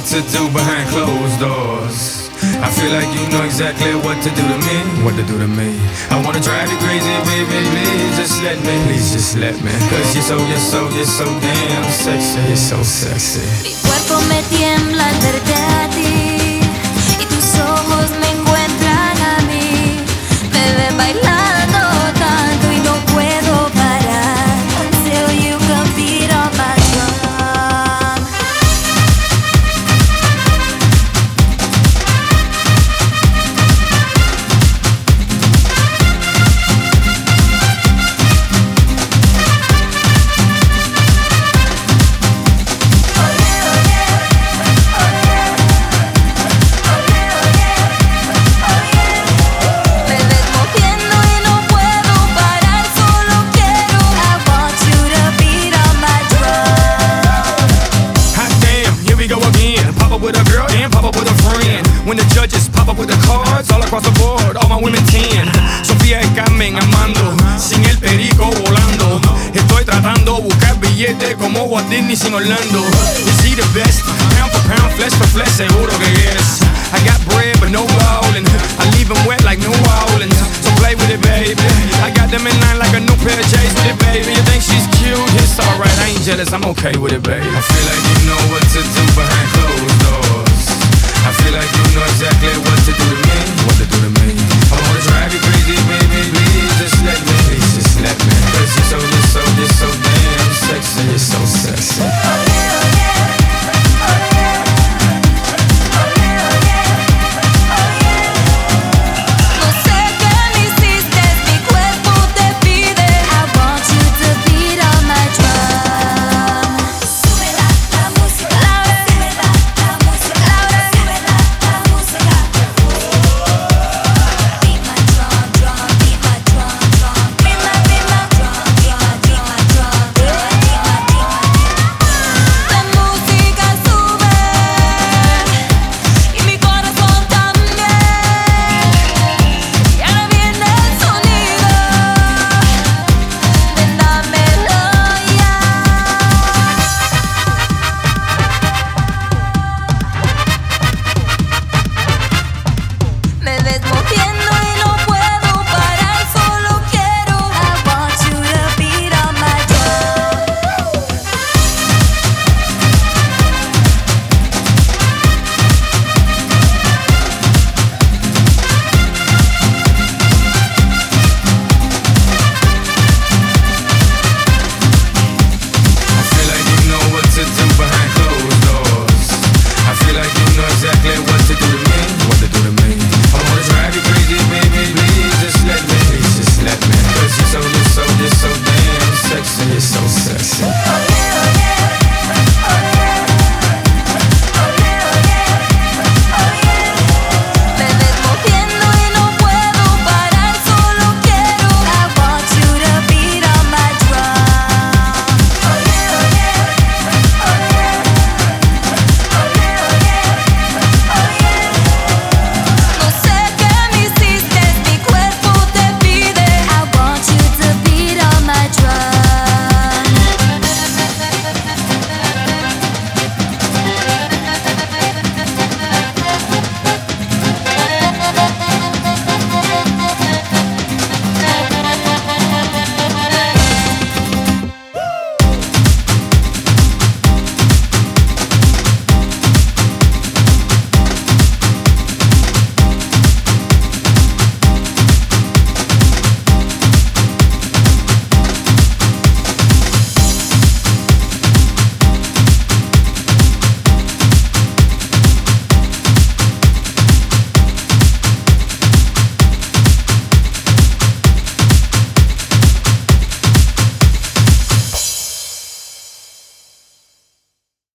what to do behind closed doors. I feel like you know exactly what to do to me. What to do to me. I wanna drive you crazy, baby, please just let me. Please just let me. Cause you're so damn sexy. You're so sexy. Mi cuerpo me tiembla al verte a ti, y tus ojos me encuentran a mí. Me ven bailando tanto y no puedo parar until you come beat on my drum. With a girl and pop up with a friend. When the judges pop up with the cards all across the board, all my women 10. Sofía y Carmen amando, sin el perico volando. Estoy tratando buscar billetes como Walt Disney sin Orlando. Is he the best? Pound for pound, flesh for flesh, seguro que yes. I got bread but no ballin'. I leave them wet like New Orleans. So play with it, baby. I got them in line like a new pair of J's with it, baby. You think she's cute? It's alright, I ain't jealous, I'm okay with it, baby. I feel like you know what to do